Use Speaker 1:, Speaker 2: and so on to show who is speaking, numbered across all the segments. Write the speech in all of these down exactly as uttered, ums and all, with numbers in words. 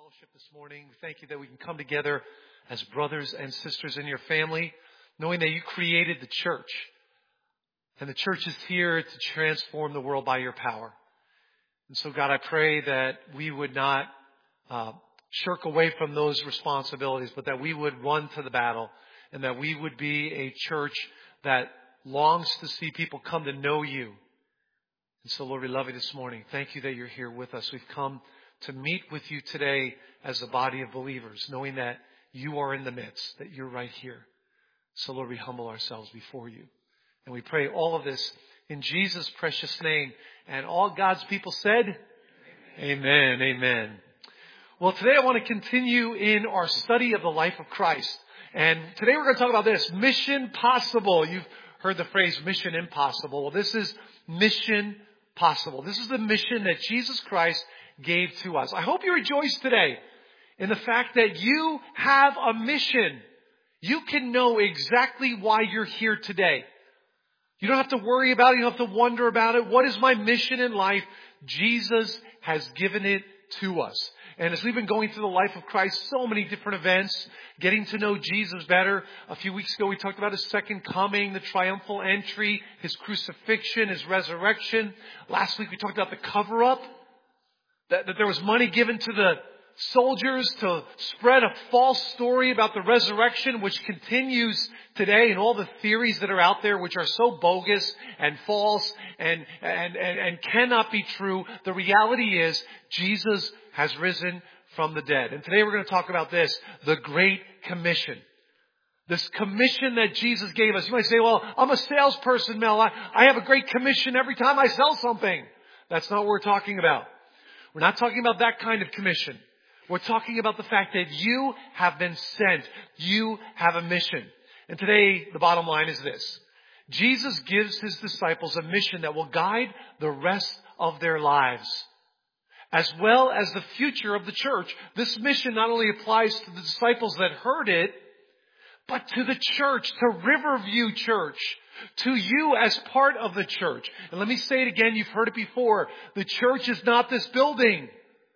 Speaker 1: fellowship this morning. We thank you that we can come together as brothers and sisters in your family, knowing that you created the church. And the church is here to transform the world by your power. And so, God, I pray that we would not uh, shirk away from those responsibilities, but that we would run to the battle and that we would be a church that longs to see people come to know you. And so, Lord, we love you this morning. Thank you that you're here with us. We've come to meet with you today as a body of believers, knowing that you are in the midst, that you're right here. So, Lord, we humble ourselves before you. And we pray all of this in Jesus' precious name. And all God's people said, Amen, amen. amen. Well, today I want to continue in our study of the life of Christ. And today we're going to talk about this, Mission Possible. You've heard the phrase Mission Impossible. Well, this is Mission Possible. This is the mission that Jesus Christ gave to us. I hope you rejoice today in the fact that you have a mission. You can know exactly why you're here today. You don't have to worry about it. You don't have to wonder about it. What is my mission in life? Jesus has given it to us. And as we've been going through the life of Christ, so many different events, getting to know Jesus better. A few weeks ago, we talked about His second coming, the triumphal entry, His crucifixion, His resurrection. Last week, we talked about the cover-up, that, that there was money given to the soldiers to spread a false story about the resurrection, which continues today, and all the theories that are out there, which are so bogus and false and, and, and, and cannot be true. The reality is Jesus has risen from the dead. And today we're going to talk about this, the Great Commission. This commission that Jesus gave us. You might say, well, I'm a salesperson, Mel. I, I have a great commission every time I sell something. That's not what we're talking about. We're not talking about that kind of commission. We're talking about the fact that you have been sent. You have a mission. And today, the bottom line is this. Jesus gives His disciples a mission that will guide the rest of their lives, as well as the future of the church. This mission not only applies to the disciples that heard it, but to the church, to Riverview Church, to you as part of the church. And let me say it again, you've heard it before. The church is not this building.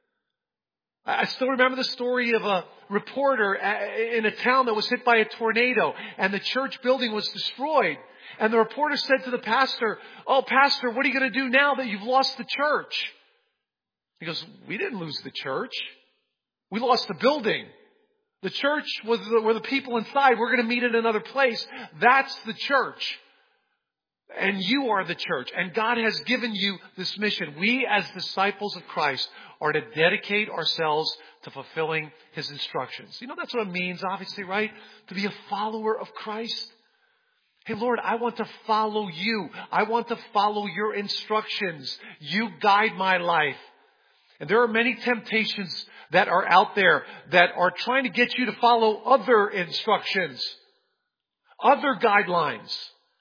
Speaker 1: I still remember the story of a reporter in a town that was hit by a tornado, and the church building was destroyed. And the reporter said to the pastor, "Oh, pastor, what are you going to do now that you've lost the church?" He goes, "We didn't lose the church. We lost the building. The church was the, were the people inside. We're going to meet in another place. That's the church. And you are the church. And God has given you this mission. We as disciples of Christ are to dedicate ourselves to fulfilling His instructions." You know, that's what it means, obviously, right? To be a follower of Christ. Hey, Lord, I want to follow you. I want to follow your instructions. You guide my life. And there are many temptations that are out there that are trying to get you to follow other instructions, other guidelines.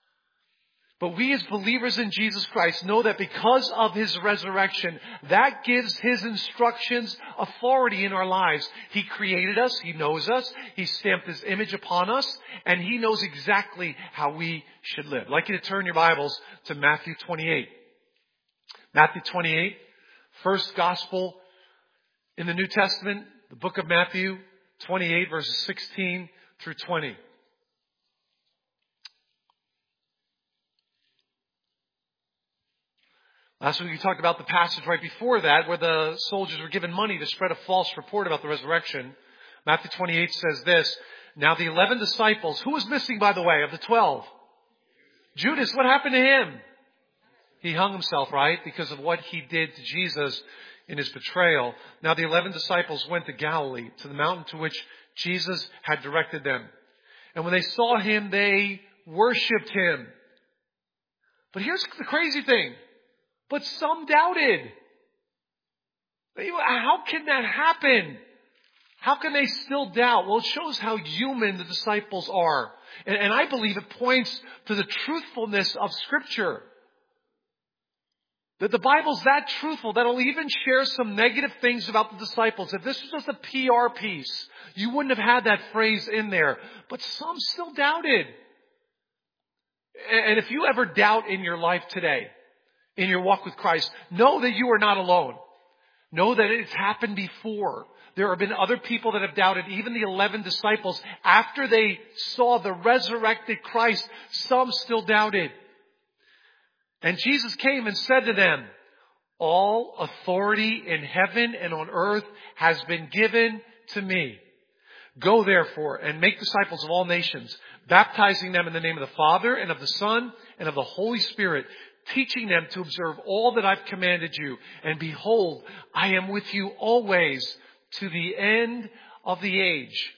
Speaker 1: But we as believers in Jesus Christ know that because of His resurrection, that gives His instructions authority in our lives. He created us. He knows us. He stamped His image upon us. And He knows exactly how we should live. I'd like you to turn your Bibles to Matthew twenty-eight. Matthew twenty-eight, first gospel in the New Testament, the book of Matthew twenty-eight, verses sixteen through twenty. Last week we talked about the passage right before that where the soldiers were given money to spread a false report about the resurrection. Matthew twenty-eight says this, "Now the eleven disciples," who was missing, by the way, of the twelve? Judas. What happened to him? He hung himself, right? Because of what he did to Jesus in His betrayal. "Now the eleven disciples went to Galilee, to the mountain to which Jesus had directed them. And when they saw Him, they worshipped Him." But here's the crazy thing. But some doubted. How can that happen? How can they still doubt? Well, it shows how human the disciples are. And, and I believe it points to the truthfulness of Scripture. That the Bible's that truthful that it'll even share some negative things about the disciples. If this was just a P R piece, you wouldn't have had that phrase in there. But some still doubted. And if you ever doubt in your life today, in your walk with Christ, know that you are not alone. Know that it's happened before. There have been other people that have doubted, even the eleven disciples. After they saw the resurrected Christ, some still doubted. And Jesus came and said to them, all authority in heaven and on earth has been given to me. Go therefore and make disciples of all nations, baptizing them in the name of the Father and of the Son and of the Holy Spirit, teaching them to observe all that I've commanded you. And behold, I am with you always to the end of the age.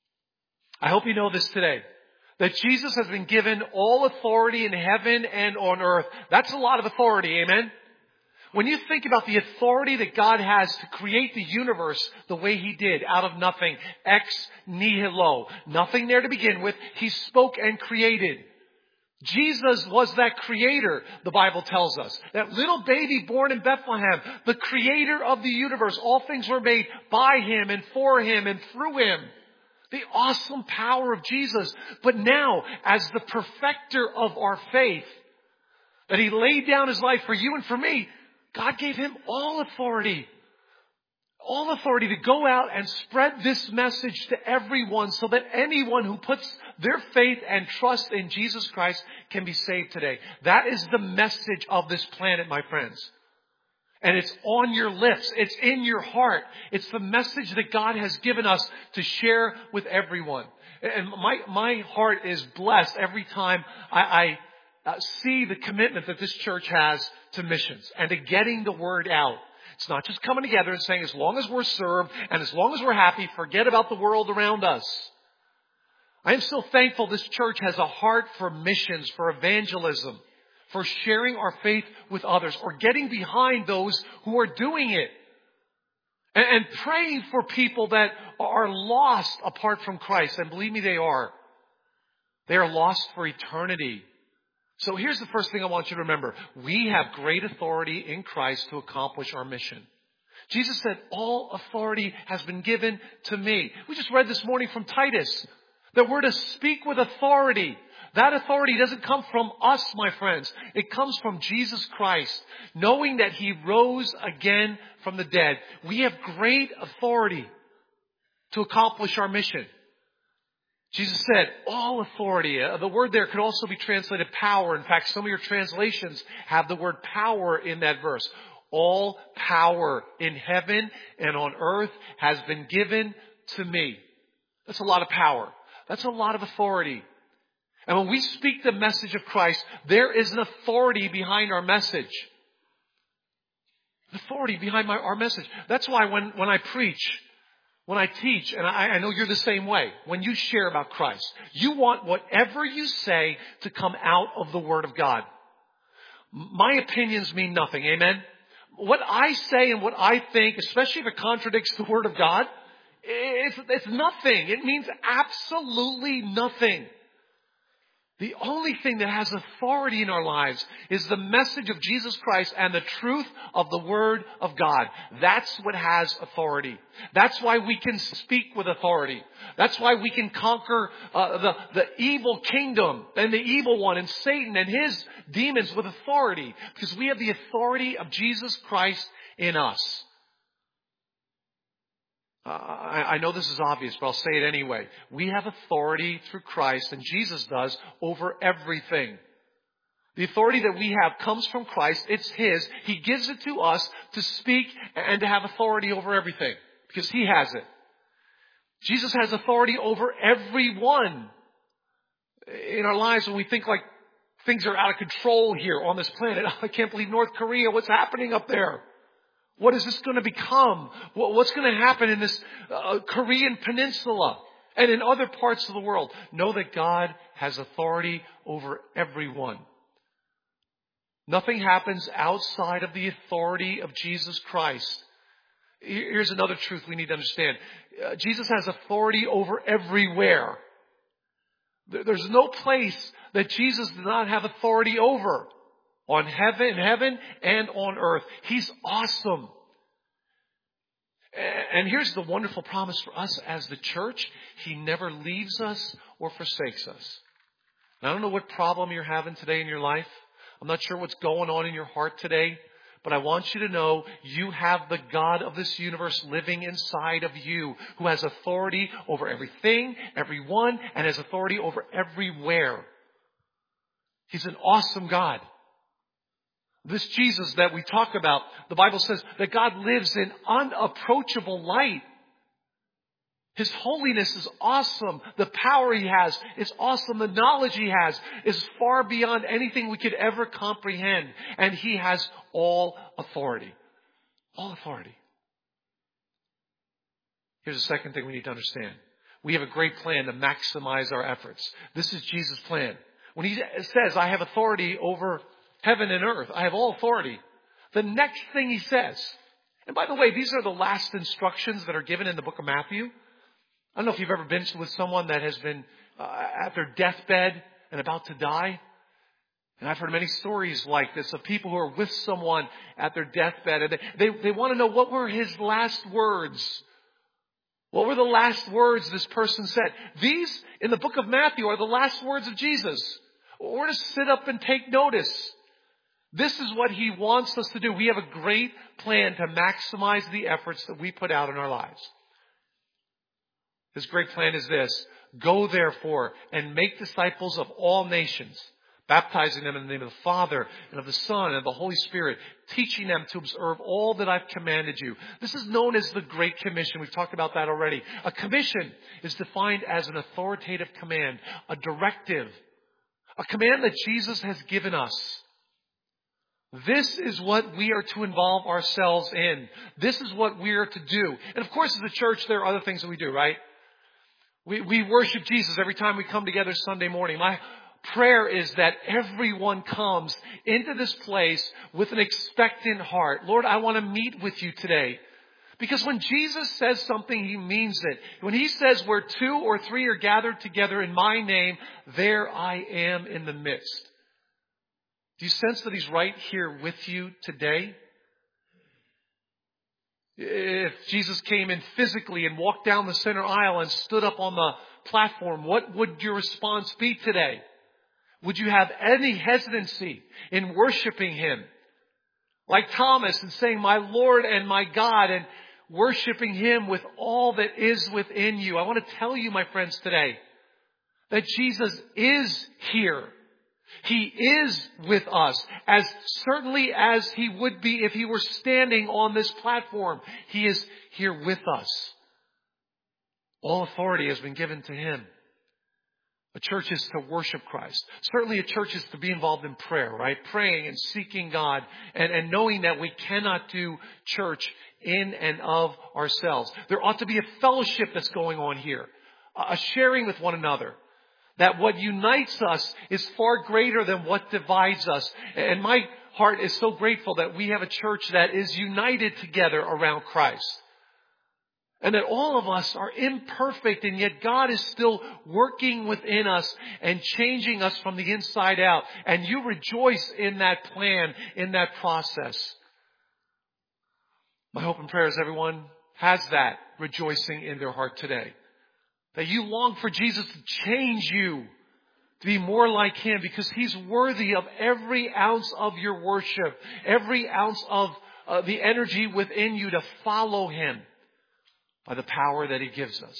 Speaker 1: I hope you know this today, that Jesus has been given all authority in heaven and on earth. That's a lot of authority, amen? When you think about the authority that God has to create the universe the way He did, out of nothing, ex nihilo, nothing there to begin with, He spoke and created. Jesus was that creator, the Bible tells us. That little baby born in Bethlehem, the creator of the universe. All things were made by Him and for Him and through Him. The awesome power of Jesus. But now, as the perfecter of our faith, that He laid down His life for you and for me, God gave Him all authority. All authority to go out and spread this message to everyone so that anyone who puts their faith and trust in Jesus Christ can be saved today. That is the message of this planet, my friends. And it's on your lips. It's in your heart. It's the message that God has given us to share with everyone. And my, my heart is blessed every time I, I uh, see the commitment that this church has to missions and to getting the word out. It's not just coming together and saying, as long as we're served and as long as we're happy, forget about the world around us. I am so thankful this church has a heart for missions, for evangelism, for sharing our faith with others, or getting behind those who are doing it. And, and praying for people that are lost apart from Christ. And believe me, they are. They are lost for eternity. So here's the first thing I want you to remember. We have great authority in Christ to accomplish our mission. Jesus said, all authority has been given to me. We just read this morning from Titus that we're to speak with authority. That authority doesn't come from us, my friends. It comes from Jesus Christ. Knowing that He rose again from the dead, we have great authority to accomplish our mission. Jesus said, all authority. Uh, the word there could also be translated power. In fact, some of your translations have the word power in that verse. All power in heaven and on earth has been given to me. That's a lot of power. That's a lot of authority. And when we speak the message of Christ, there is an authority behind our message. Authority behind my, our message. That's why when, when I preach, when I teach, and I, I know you're the same way, when you share about Christ, you want whatever you say to come out of the Word of God. My opinions mean nothing, amen? What I say and what I think, especially if it contradicts the Word of God, it's, it's nothing. It means absolutely nothing. The only thing that has authority in our lives is the message of Jesus Christ and the truth of the Word of God. That's what has authority. That's why we can speak with authority. That's why we can conquer uh, the, the evil kingdom and the evil one and Satan and his demons with authority. Because we have the authority of Jesus Christ in us. Uh, I, I know this is obvious, but I'll say it anyway. We have authority through Christ, and Jesus does, over everything. The authority that we have comes from Christ. It's His. He gives it to us to speak and to have authority over everything, because He has it. Jesus has authority over everyone in our lives when we think like things are out of control here on this planet. I can't believe North Korea. What's happening up there? What is this going to become? What's going to happen in this uh, Korean peninsula and in other parts of the world? Know that God has authority over everyone. Nothing happens outside of the authority of Jesus Christ. Here's another truth we need to understand. Uh, Jesus has authority over everywhere. There's no place that Jesus does not have authority over. On heaven, heaven and on earth. He's awesome. And here's the wonderful promise for us as the church. He never leaves us or forsakes us. And I don't know what problem you're having today in your life. I'm not sure what's going on in your heart today. But I want you to know you have the God of this universe living inside of you, who has authority over everything, everyone, and has authority over everywhere. He's an awesome God. This Jesus that we talk about, the Bible says that God lives in unapproachable light. His holiness is awesome. The power He has is awesome. The knowledge He has is far beyond anything we could ever comprehend. And He has all authority. All authority. Here's the second thing we need to understand. We have a great plan to maximize our efforts. This is Jesus' plan. When He says, I have authority over heaven and earth, I have all authority, the next thing He says, and by the way, these are the last instructions that are given in the book of Matthew. I don't know if you've ever been with someone that has been uh, at their deathbed and about to die. And I've heard many stories like this of people who are with someone at their deathbed. And they, they, they want to know, what were his last words? What were the last words this person said? These, in the book of Matthew, are the last words of Jesus. We're to sit up and take notice. This is what He wants us to do. We have a great plan to maximize the efforts that we put out in our lives. His great plan is this: go therefore and make disciples of all nations, baptizing them in the name of the Father and of the Son and of the Holy Spirit, teaching them to observe all that I've commanded you. This is known as the Great Commission. We've talked about that already. A commission is defined as an authoritative command, a directive, a command that Jesus has given us. This is what we are to involve ourselves in. This is what we are to do. And of course, as a church, there are other things that we do, right? We, we worship Jesus every time we come together Sunday morning. My prayer is that everyone comes into this place with an expectant heart. Lord, I want to meet with you today. Because when Jesus says something, He means it. When He says where two or three are gathered together in my name, there I am in the midst. Do you sense that He's right here with you today? If Jesus came in physically and walked down the center aisle and stood up on the platform, what would your response be today? Would you have any hesitancy in worshiping Him? Like Thomas and saying, my Lord and my God, and worshiping Him with all that is within you. I want to tell you, my friends, today, that Jesus is here. He is with us, as certainly as He would be if He were standing on this platform. He is here with us. All authority has been given to Him. A church is to worship Christ. Certainly a church is to be involved in prayer, right? Praying and seeking God and, and knowing that we cannot do church in and of ourselves. There ought to be a fellowship that's going on here, a sharing with one another. That what unites us is far greater than what divides us. And my heart is so grateful that we have a church that is united together around Christ. And that all of us are imperfect, and yet God is still working within us and changing us from the inside out. And you rejoice in that plan, in that process. My hope and prayer is everyone has that rejoicing in their heart today. That you long for Jesus to change you, to be more like Him, because He's worthy of every ounce of your worship, every ounce of uh, the energy within you to follow Him by the power that He gives us.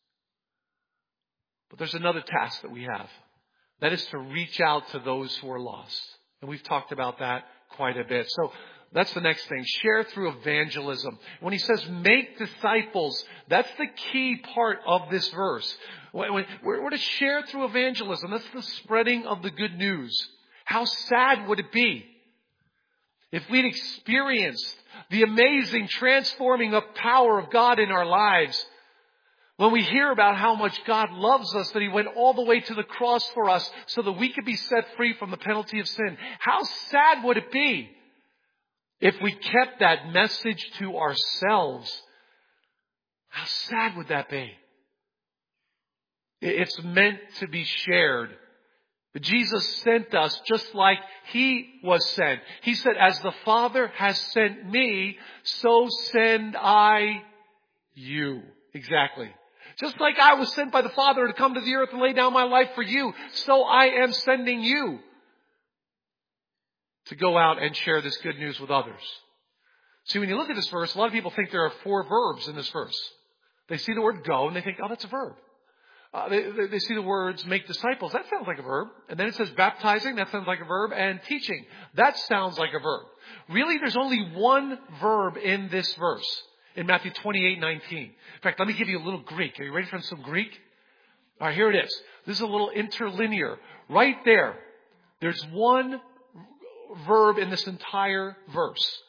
Speaker 1: But there's another task that we have. That is to reach out to those who are lost. And we've talked about that quite a bit. So that's the next thing. Share through evangelism. When He says make disciples, that's the key part of this verse. We're to share through evangelism. That's the spreading of the good news. How sad would it be if we'd experienced the amazing transforming of power of God in our lives, when we hear about how much God loves us, that He went all the way to the cross for us so that we could be set free from the penalty of sin. How sad would it be if we kept that message to ourselves? How sad would that be? It's meant to be shared. But Jesus sent us just like He was sent. He said, as the Father has sent me, so send I you. Exactly. Just like I was sent by the Father to come to the earth and lay down my life for you, so I am sending you. to go out and share this good news with others. See, when you look at this verse, a lot of people think there are four verbs in this verse. They see the word go and they think, oh, that's a verb. Uh, they, they, they see the words make disciples. That sounds like a verb. And then it says baptizing. That sounds like a verb. And teaching. That sounds like a verb. Really, there's only one verb in this verse in Matthew twenty-eight nineteen. In fact, let me give you a little Greek. Are you ready for some Greek? All right, here it is. This is a little interlinear. Right there, there's one verb in this entire verse.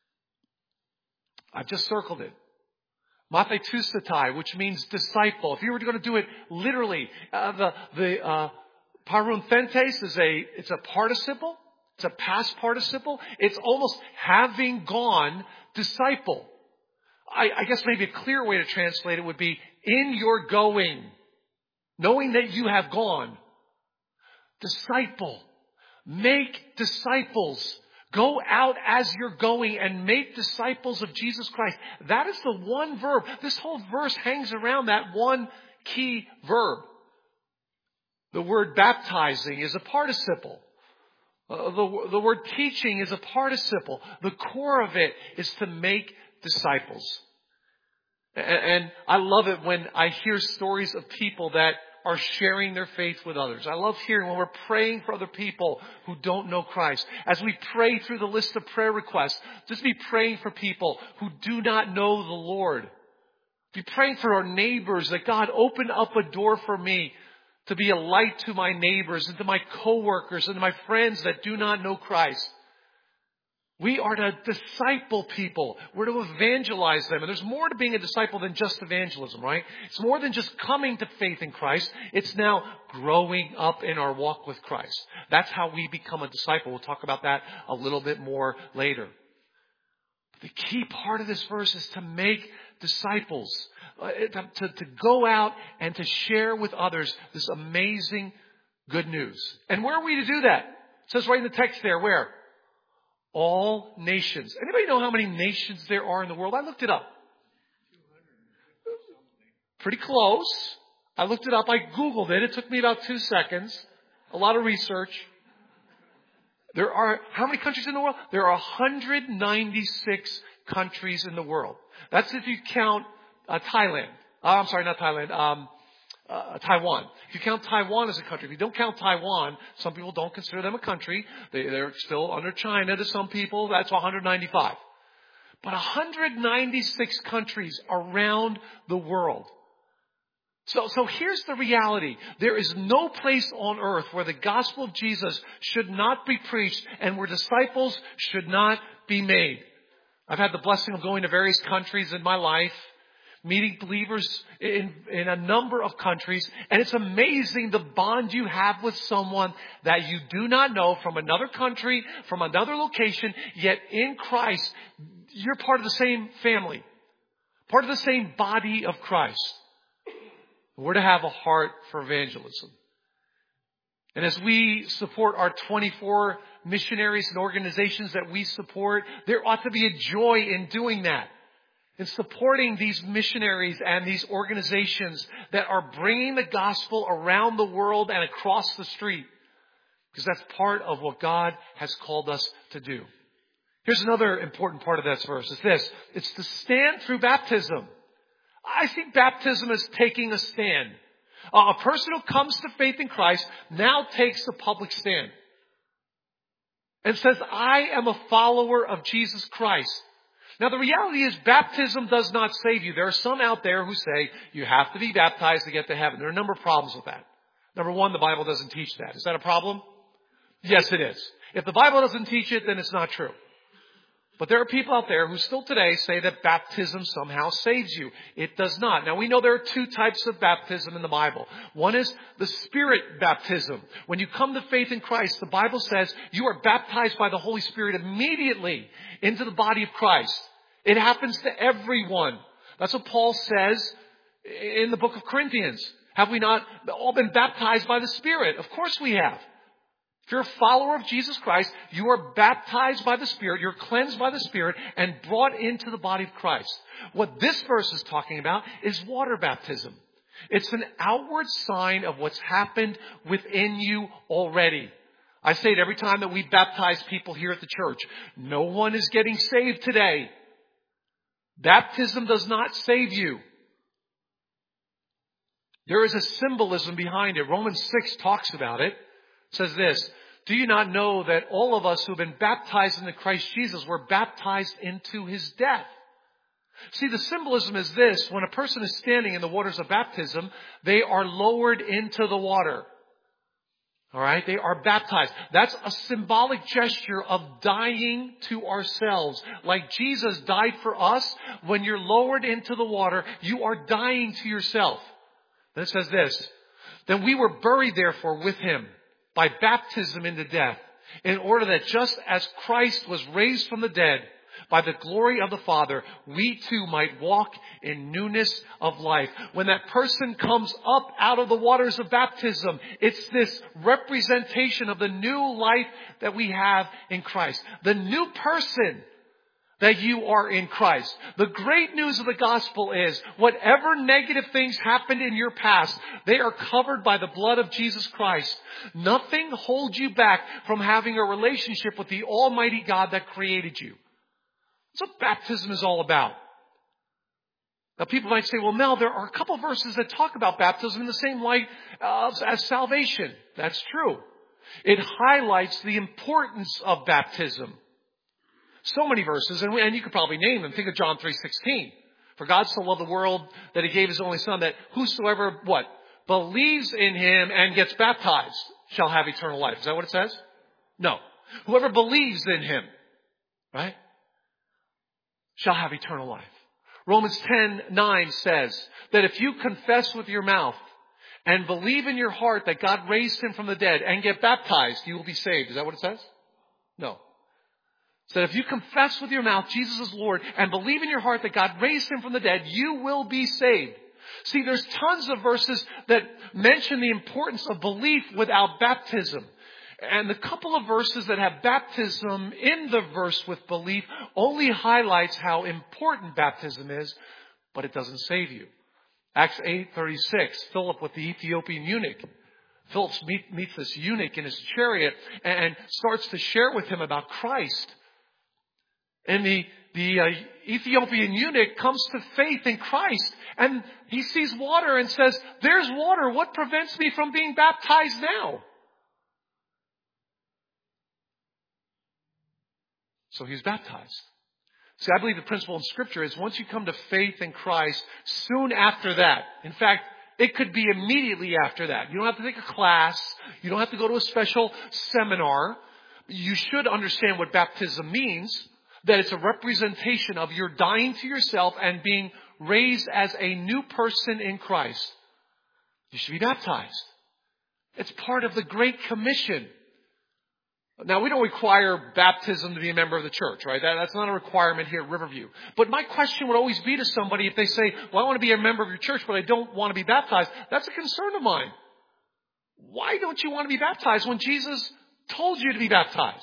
Speaker 1: I've just circled it. Mathetustatai, which means disciple. If you were going to do it literally, uh, the the uh, parunthentes is a it's a participle. It's a past participle. It's almost having gone disciple. I, I guess maybe a clear way to translate it would be in your going, knowing that you have gone. Disciple, make disciples. Go out as you're going and make disciples of Jesus Christ. That is the one verb. This whole verse hangs around that one key verb. The word baptizing is a participle. Uh, the, the word teaching is a participle. The core of it is to make disciples. And, and I love it when I hear stories of people that are sharing their faith with others. I love hearing when we're praying for other people who don't know Christ. As we pray through the list of prayer requests, just be praying for people who do not know the Lord. Be praying for our neighbors that God open up a door for me to be a light to my neighbors and to my coworkers and to my friends that do not know Christ. We are to disciple people. We're to evangelize them. And there's more to being a disciple than just evangelism, right? It's more than just coming to faith in Christ. It's now growing up in our walk with Christ. That's how we become a disciple. We'll talk about that a little bit more later. The key part of this verse is to make disciples, uh, to, to go out and to share with others this amazing good news. And where are we to do that? It says right in the text there, where? All nations. Anybody know how many nations there are in the world? I looked it up. Pretty close. I looked it up. I Googled it. It took me about two seconds. A lot of research. There are, how many countries in the world? There are one hundred ninety-six countries in the world. That's if you count uh, Thailand. Uh, I'm sorry, not Thailand. Um, Uh, Taiwan. If you count Taiwan as a country, if you don't count Taiwan, some people don't consider them a country. They, they're still under China to some people. That's one hundred ninety-five. But one hundred ninety-six countries around the world. So, so here's the reality. There is no place on earth where the gospel of Jesus should not be preached and where disciples should not be made. I've had the blessing of going to various countries in my life, meeting believers in, in a number of countries. And it's amazing the bond you have with someone that you do not know from another country, from another location, yet in Christ, you're part of the same family, part of the same body of Christ. We're to have a heart for evangelism. And as we support our twenty-four missionaries and organizations that we support, there ought to be a joy in doing that. In supporting these missionaries and these organizations that are bringing the gospel around the world and across the street. Because that's part of what God has called us to do. Here's another important part of that verse. It's this. It's to stand through baptism. I think baptism is taking a stand. Uh, a person who comes to faith in Christ now takes a public stand. And says, I am a follower of Jesus Christ. Now, the reality is baptism does not save you. There are some out there who say you have to be baptized to get to heaven. There are a number of problems with that. Number one, the Bible doesn't teach that. Is that a problem? Yes, it is. If the Bible doesn't teach it, then it's not true. But there are people out there who still today say that baptism somehow saves you. It does not. Now, we know there are two types of baptism in the Bible. One is the Spirit baptism. When you come to faith in Christ, the Bible says you are baptized by the Holy Spirit immediately into the body of Christ. It happens to everyone. That's what Paul says in the book of Corinthians. Have we not all been baptized by the Spirit? Of course we have. If you're a follower of Jesus Christ, you are baptized by the Spirit, you're cleansed by the Spirit, and brought into the body of Christ. What this verse is talking about is water baptism. It's an outward sign of what's happened within you already. I say it every time that we baptize people here at the church. No one is getting saved today. Baptism does not save you. There is a symbolism behind it. Romans six talks about it. It says this, do you not know that all of us who have been baptized into Christ Jesus were baptized into his death? See, the symbolism is this. When a person is standing in the waters of baptism, they are lowered into the water. All right? They are baptized. That's a symbolic gesture of dying to ourselves. Like Jesus died for us, when you're lowered into the water, you are dying to yourself. Then it says this, then we were buried therefore with him by baptism into death, in order that just as Christ was raised from the dead by the glory of the Father, we too might walk in newness of life. When that person comes up out of the waters of baptism, it's this representation of the new life that we have in Christ. The new person that you are in Christ. The great news of the gospel is whatever negative things happened in your past, they are covered by the blood of Jesus Christ. Nothing holds you back from having a relationship with the Almighty God that created you. That's what baptism is all about. Now people might say, well, Mel, there are a couple of verses that talk about baptism in the same light uh, as salvation. That's true. It highlights the importance of baptism. So many verses, and, we, and you could probably name them. Think of John three sixteen. For God so loved the world that he gave his only son, that whosoever, what? Believes in him and gets baptized shall have eternal life. Is that what it says? No. Whoever believes in him, right, shall have eternal life. Romans ten nine says that if you confess with your mouth and believe in your heart that God raised him from the dead and get baptized, you will be saved. Is that what it says? No. So if you confess with your mouth Jesus is Lord and believe in your heart that God raised him from the dead, you will be saved. See, there's tons of verses that mention the importance of belief without baptism. And the couple of verses that have baptism in the verse with belief only highlights how important baptism is, but it doesn't save you. Acts eight thirty-six, Philip with the Ethiopian eunuch. Philip meet, meets this eunuch in his chariot and starts to share with him about Christ. And the, the uh, Ethiopian eunuch comes to faith in Christ. And he sees water and says, there's water. What prevents me from being baptized now? So he's baptized. See, I believe the principle in Scripture is once you come to faith in Christ, soon after that, in fact, it could be immediately after that. You don't have to take a class. You don't have to go to a special seminar. You should understand what baptism means. That it's a representation of your dying to yourself and being raised as a new person in Christ. You should be baptized. It's part of the Great Commission. Now, we don't require baptism to be a member of the church, right? That, that's not a requirement here at Riverview. But my question would always be to somebody if they say, well, I want to be a member of your church, but I don't want to be baptized. That's a concern of mine. Why don't you want to be baptized when Jesus told you to be baptized?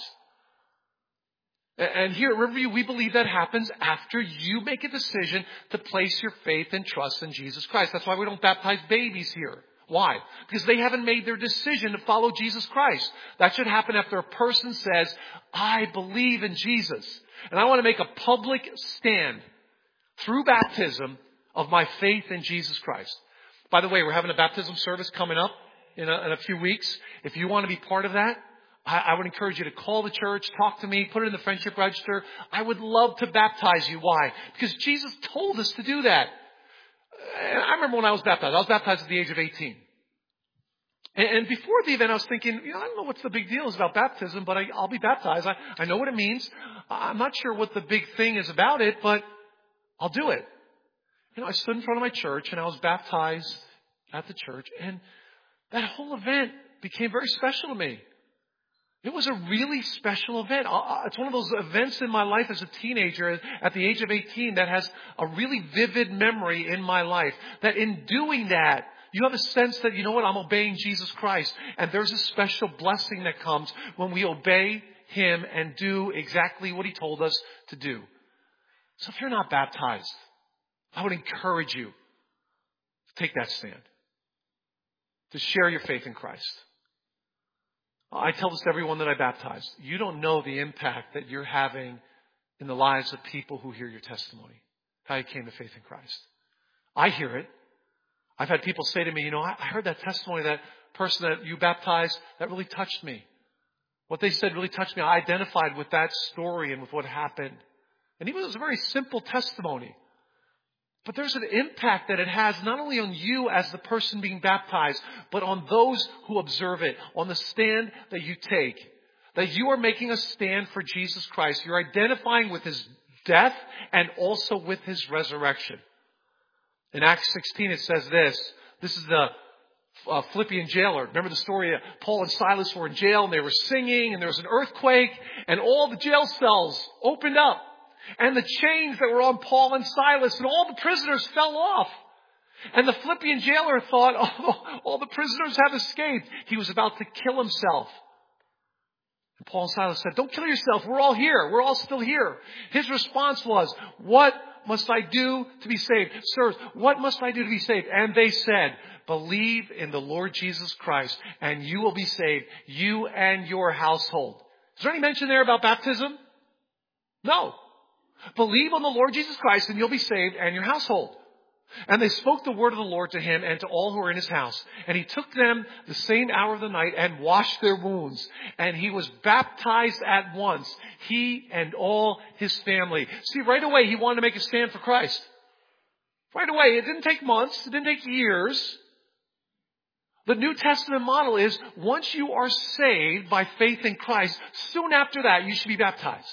Speaker 1: And here at Riverview, we believe that happens after you make a decision to place your faith and trust in Jesus Christ. That's why we don't baptize babies here. Why? Because they haven't made their decision to follow Jesus Christ. That should happen after a person says, I believe in Jesus. And I want to make a public stand through baptism of my faith in Jesus Christ. By the way, we're having a baptism service coming up in a, in a few weeks. If you want to be part of that, I would encourage you to call the church, talk to me, put it in the friendship register. I would love to baptize you. Why? Because Jesus told us to do that. I remember when I was baptized. I was baptized at the age of eighteen. And before the event, I was thinking, you know, I don't know what's the big deal is about baptism, but I, I'll be baptized. I, I know what it means. I'm not sure what the big thing is about it, but I'll do it. You know, I stood in front of my church and I was baptized at the church. And that whole event became very special to me. It was a really special event. It's one of those events in my life as a teenager at the age of eighteen that has a really vivid memory in my life. That in doing that, you have a sense that, you know what, I'm obeying Jesus Christ. And there's a special blessing that comes when we obey him and do exactly what he told us to do. So if you're not baptized, I would encourage you to take that stand. To share your faith in Christ. I tell this to everyone that I baptize. You don't know the impact that you're having in the lives of people who hear your testimony, how you came to faith in Christ. I hear it. I've had people say to me, you know, I heard that testimony, that person that you baptized, that really touched me. What they said really touched me. I identified with that story and with what happened. And even it was a very simple testimony. But there's an impact that it has not only on you as the person being baptized, but on those who observe it, on the stand that you take. That you are making a stand for Jesus Christ. You're identifying with His death and also with His resurrection. In Acts sixteen it says this. This is the uh, Philippian jailer. Remember the story? Uh, Paul and Silas were in jail and they were singing and there was an earthquake and all the jail cells opened up. And the chains that were on Paul and Silas and all the prisoners fell off. And the Philippian jailer thought, oh, all the prisoners have escaped. He was about to kill himself. And Paul and Silas said, don't kill yourself. We're all here. We're all still here. His response was, what must I do to be saved? Sirs, what must I do to be saved? And they said, believe in the Lord Jesus Christ and you will be saved, you and your household. Is there any mention there about baptism? No. Believe on the Lord Jesus Christ and you'll be saved and your household. And they spoke the word of the Lord to him and to all who were in his house. And he took them the same hour of the night and washed their wounds. And he was baptized at once, he and all his family. See, right away he wanted to make a stand for Christ. Right away. It didn't take months. It didn't take years. The New Testament model is once you are saved by faith in Christ, soon after that you should be baptized.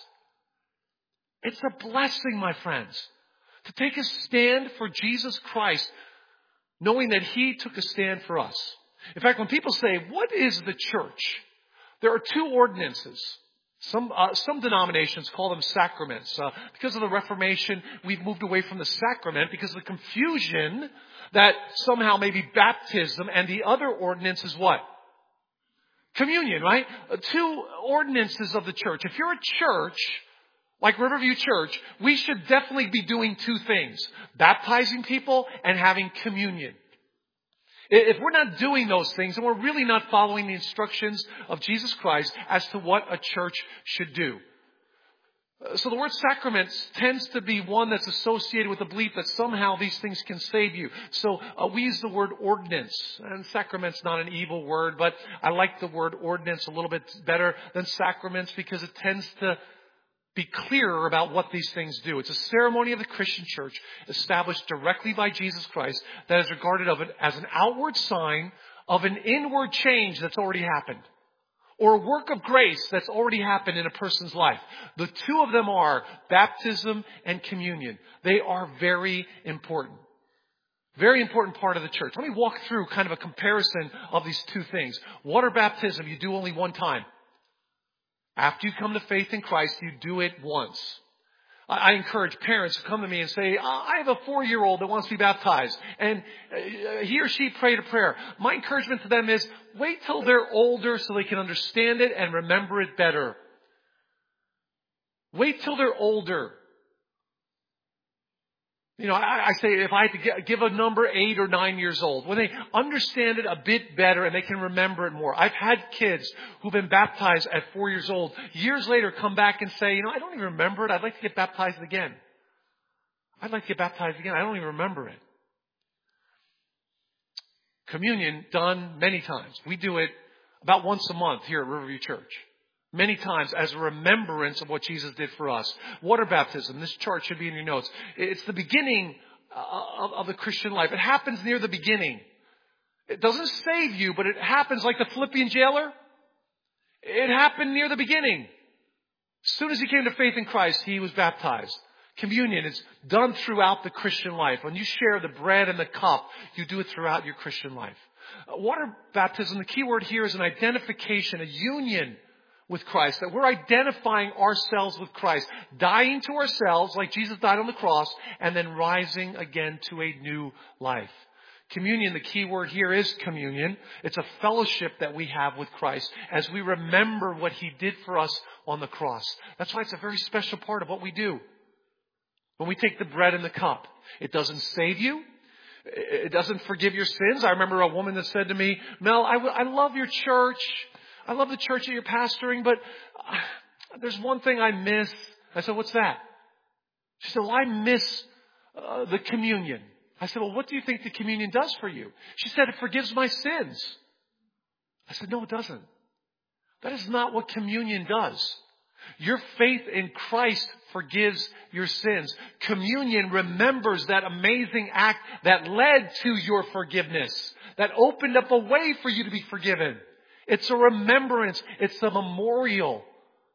Speaker 1: It's a blessing, my friends, to take a stand for Jesus Christ, knowing that He took a stand for us. In fact, when people say, what is the church? There are two ordinances. Some uh, some denominations call them sacraments. Uh, because of the Reformation, we've moved away from the sacrament because of the confusion that somehow maybe baptism and the other ordinance is what? Communion, right? Uh, two ordinances of the church. If you're a church like Riverview Church, we should definitely be doing two things. Baptizing people and having communion. If we're not doing those things, then we're really not following the instructions of Jesus Christ as to what a church should do. So the word sacraments tends to be one that's associated with the belief that somehow these things can save you. So uh, we use the word ordinance. And sacrament's not an evil word, but I like the word ordinance a little bit better than sacraments because it tends to be clearer about what these things do. It's a ceremony of the Christian church established directly by Jesus Christ that is regarded of it as an outward sign of an inward change that's already happened. Or a work of grace that's already happened in a person's life. The two of them are baptism and communion. They are very important. Very important part of the church. Let me walk through kind of a comparison of these two things. Water baptism, you do only one time. After you come to faith in Christ, you do it once. I encourage parents to come to me and say, I have a four-year-old that wants to be baptized. And he or she prayed a prayer. My encouragement to them is, wait till they're older so they can understand it and remember it better. Wait till they're older. You know, I, I say if I had to give a number, eight or nine years old, when they understand it a bit better and they can remember it more. I've had kids who've been baptized at four years old, years later come back and say, you know, I don't even remember it. I'd like to get baptized again. I'd like to get baptized again. I don't even remember it. Communion done many times. We do it about once a month here at Riverview Church. Many times as a remembrance of what Jesus did for us. Water baptism. This chart should be in your notes. It's the beginning of, of the Christian life. It happens near the beginning. It doesn't save you, but it happens like the Philippian jailer. It happened near the beginning. As soon as he came to faith in Christ, he was baptized. Communion is done throughout the Christian life. When you share the bread and the cup, you do it throughout your Christian life. Water baptism, the key word here is an identification, a union with Christ, that we're identifying ourselves with Christ, dying to ourselves like Jesus died on the cross, and then rising again to a new life. Communion, the key word here is communion. It's a fellowship that we have with Christ as we remember what He did for us on the cross. That's why it's a very special part of what we do. When we take the bread and the cup, it doesn't save you. It doesn't forgive your sins. I remember a woman that said to me, Mel, I, w- I love your church. I love the church that you're pastoring, but uh, there's one thing I miss. I said, what's that? She said, well, I miss uh, the communion. I said, well, what do you think the communion does for you? She said, it forgives my sins. I said, no, it doesn't. That is not what communion does. Your faith in Christ forgives your sins. Communion remembers that amazing act that led to your forgiveness, that opened up a way for you to be forgiven. It's a remembrance. It's a memorial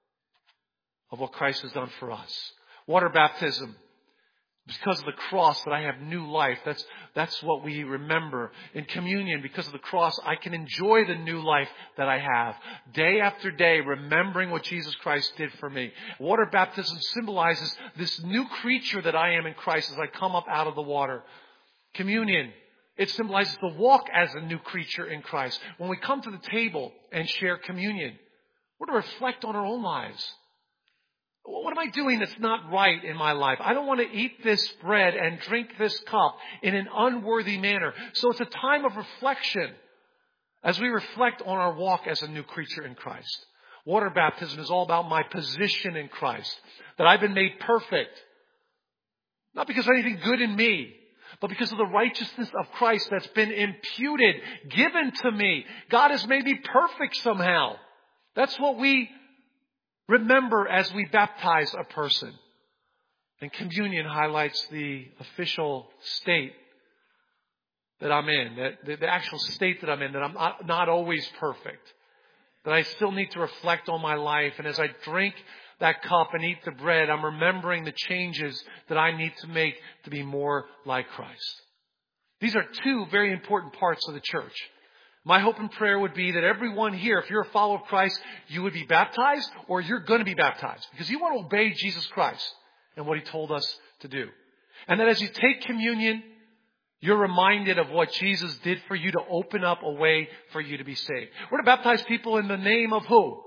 Speaker 1: of what Christ has done for us. Water baptism. Because of the cross that I have new life. That's, that's what we remember. In communion, because of the cross, I can enjoy the new life that I have. Day after day, remembering what Jesus Christ did for me. Water baptism symbolizes this new creature that I am in Christ as I come up out of the water. Communion, it symbolizes the walk as a new creature in Christ. When we come to the table and share communion, we're to reflect on our own lives. What am I doing that's not right in my life? I don't want to eat this bread and drink this cup in an unworthy manner. So it's a time of reflection as we reflect on our walk as a new creature in Christ. Water baptism is all about my position in Christ, that I've been made perfect. Not because of anything good in me, but because of the righteousness of Christ that's been imputed, given to me. God has made me perfect somehow. That's what we remember as we baptize a person. And communion highlights the official state that I'm in, that the, the actual state that I'm in, that I'm not, not always perfect, that I still need to reflect on my life. And as I drink that cup and eat the bread, I'm remembering the changes that I need to make to be more like Christ. These are two very important parts of the church. My hope and prayer would be that everyone here, if you're a follower of Christ, you would be baptized or you're going to be baptized because you want to obey Jesus Christ and what He told us to do. And that as you take communion, you're reminded of what Jesus did for you to open up a way for you to be saved. We're to baptize people in the name of who?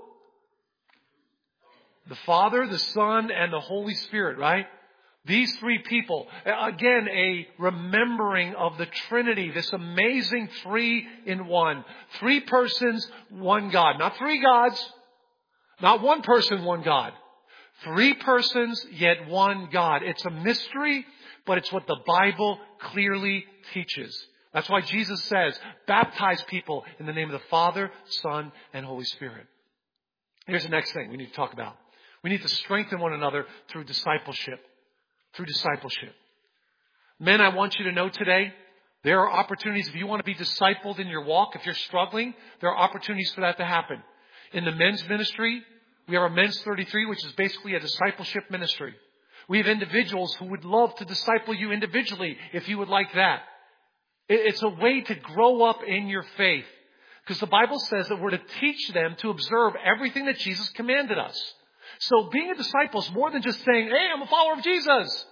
Speaker 1: The Father, the Son, and the Holy Spirit, right? These three people, again, a remembering of the Trinity, this amazing three in one. Three persons, one God. Not three gods. Not one person, one God. Three persons, yet one God. It's a mystery, but it's what the Bible clearly teaches. That's why Jesus says, baptize people in the name of the Father, Son, and Holy Spirit. Here's the next thing we need to talk about. We need to strengthen one another through discipleship. Through discipleship. Men, I want you to know today, there are opportunities. If you want to be discipled in your walk, if you're struggling, there are opportunities for that to happen. In the men's ministry, we have our Men's thirty-three, which is basically a discipleship ministry. We have individuals who would love to disciple you individually if you would like that. It's a way to grow up in your faith. Because the Bible says that we're to teach them to observe everything that Jesus commanded us. So being a disciple is more than just saying, hey, I'm a follower of Jesus.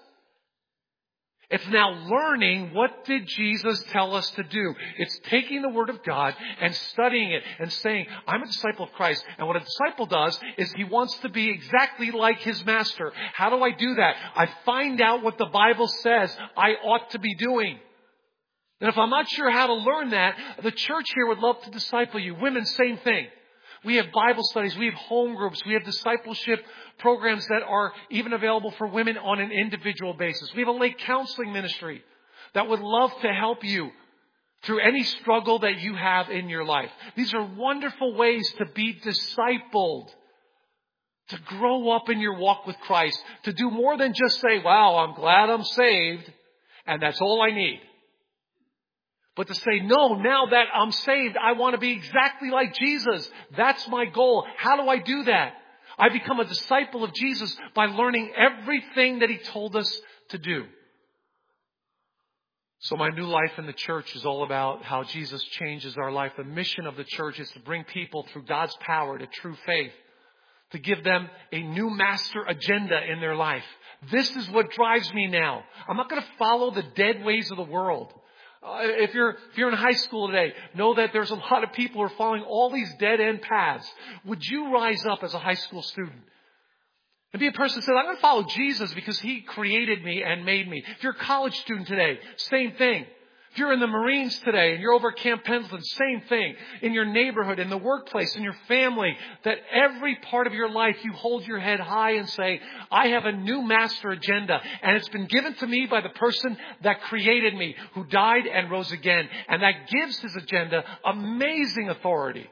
Speaker 1: It's now learning what did Jesus tell us to do. It's taking the Word of God and studying it and saying, I'm a disciple of Christ. And what a disciple does is he wants to be exactly like his master. How do I do that? I find out what the Bible says I ought to be doing. And if I'm not sure how to learn that, the church here would love to disciple you. Women, same thing. We have Bible studies. We have home groups. We have discipleship programs that are even available for women on an individual basis. We have a lay counseling ministry that would love to help you through any struggle that you have in your life. These are wonderful ways to be discipled, to grow up in your walk with Christ, to do more than just say, wow, I'm glad I'm saved, and that's all I need. But to say, no, now that I'm saved, I want to be exactly like Jesus. That's my goal. How do I do that? I become a disciple of Jesus by learning everything that He told us to do. So my new life in the church is all about how Jesus changes our life. The mission of the church is to bring people through God's power to true faith, to give them a new master agenda in their life. This is what drives me now. I'm not going to follow the dead ways of the world. Uh, if you're if you're in high school today, know that there's a lot of people who are following all these dead-end paths. Would you rise up as a high school student and be a person who says, I'm going to follow Jesus because He created me and made me? If you're a college student today, same thing. If you're in the Marines today and you're over at Camp Pendleton, same thing. In your neighborhood, in the workplace, in your family, that every part of your life you hold your head high and say, I have a new master agenda, and it's been given to me by the person that created me, who died and rose again. And that gives his agenda amazing authority.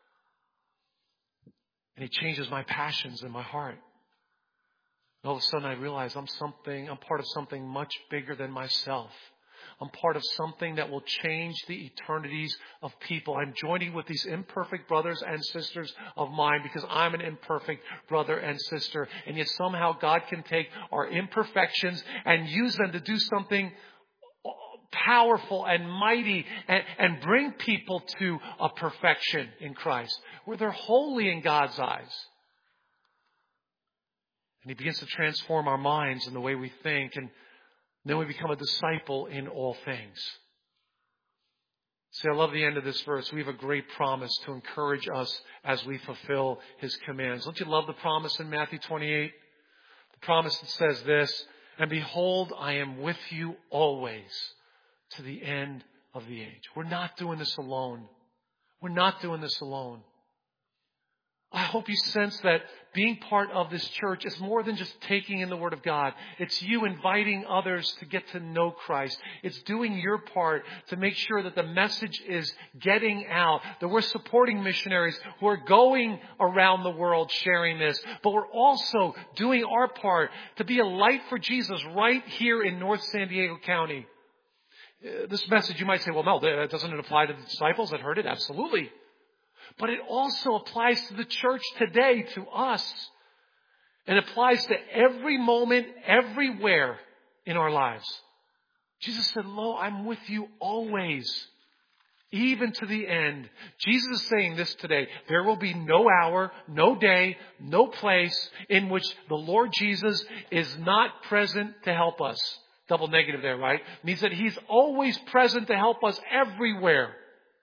Speaker 1: And he changes my passions in my heart. And all of a sudden I realize I'm something, I'm part of something much bigger than myself. I'm part of something that will change the eternities of people. I'm joining with these imperfect brothers and sisters of mine because I'm an imperfect brother and sister. And yet somehow God can take our imperfections and use them to do something powerful and mighty and, and bring people to a perfection in Christ where they're holy in God's eyes. And he begins to transform our minds and the way we think, and then we become a disciple in all things. See, I love the end of this verse. We have a great promise to encourage us as we fulfill his commands. Don't you love the promise in Matthew twenty-eight? The promise that says this, and behold, I am with you always to the end of the age. We're not doing this alone. We're not doing this alone. I hope you sense that being part of this church is more than just taking in the Word of God. It's you inviting others to get to know Christ. It's doing your part to make sure that the message is getting out, that we're supporting missionaries who are going around the world sharing this. But we're also doing our part to be a light for Jesus right here in North San Diego County. This message, you might say, well, no, doesn't it apply to the disciples that heard it? Absolutely. But it also applies to the church today, to us. And it applies to every moment, everywhere in our lives. Jesus said, lo, I'm with you always, even to the end. Jesus is saying this today. There will be no hour, no day, no place in which the Lord Jesus is not present to help us. Double negative there, right? It means that he's always present to help us everywhere.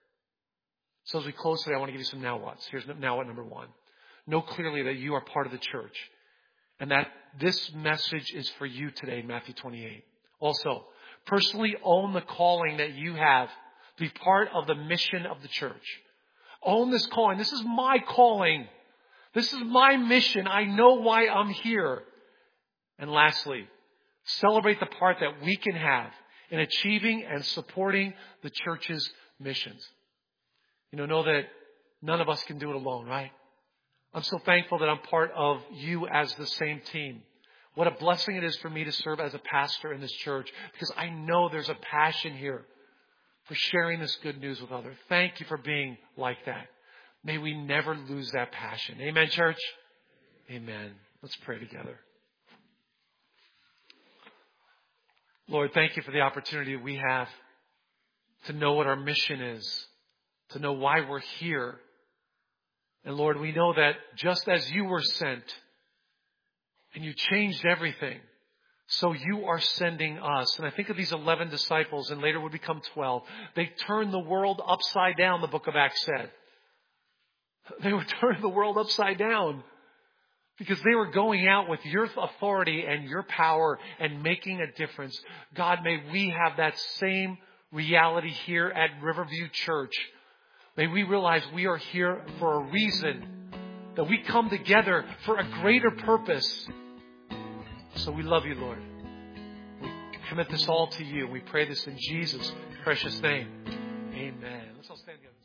Speaker 1: So as we close today, I want to give you some now whats. Here's now what number one. Know clearly that you are part of the church and that this message is for you today, Matthew twenty-eight. Also, personally own the calling that you have to be part of the mission of the church. Own this calling. This is my calling. This is my mission. I know why I'm here. And lastly, celebrate the part that we can have in achieving and supporting the church's missions. You know, know that none of us can do it alone, right? I'm so thankful that I'm part of you as the same team. What a blessing it is for me to serve as a pastor in this church because I know there's a passion here for sharing this good news with others. Thank you for being like that. May we never lose that passion. Amen, church? Amen. Let's pray together. Lord, thank you for the opportunity we have to know what our mission is, to know why we're here. And Lord, we know that just as you were sent and you changed everything, so you are sending us. And I think of these eleven disciples and later would become twelve. They turned the world upside down, the book of Acts said. They were turning the world upside down because they were going out with your authority and your power and making a difference. God, may we have that same reality here at Riverview Church. May we realize we are here for a reason, that we come together for a greater purpose. So we love you, Lord. We commit this all to you. We pray this in Jesus' precious name. Amen. Let's all stand together.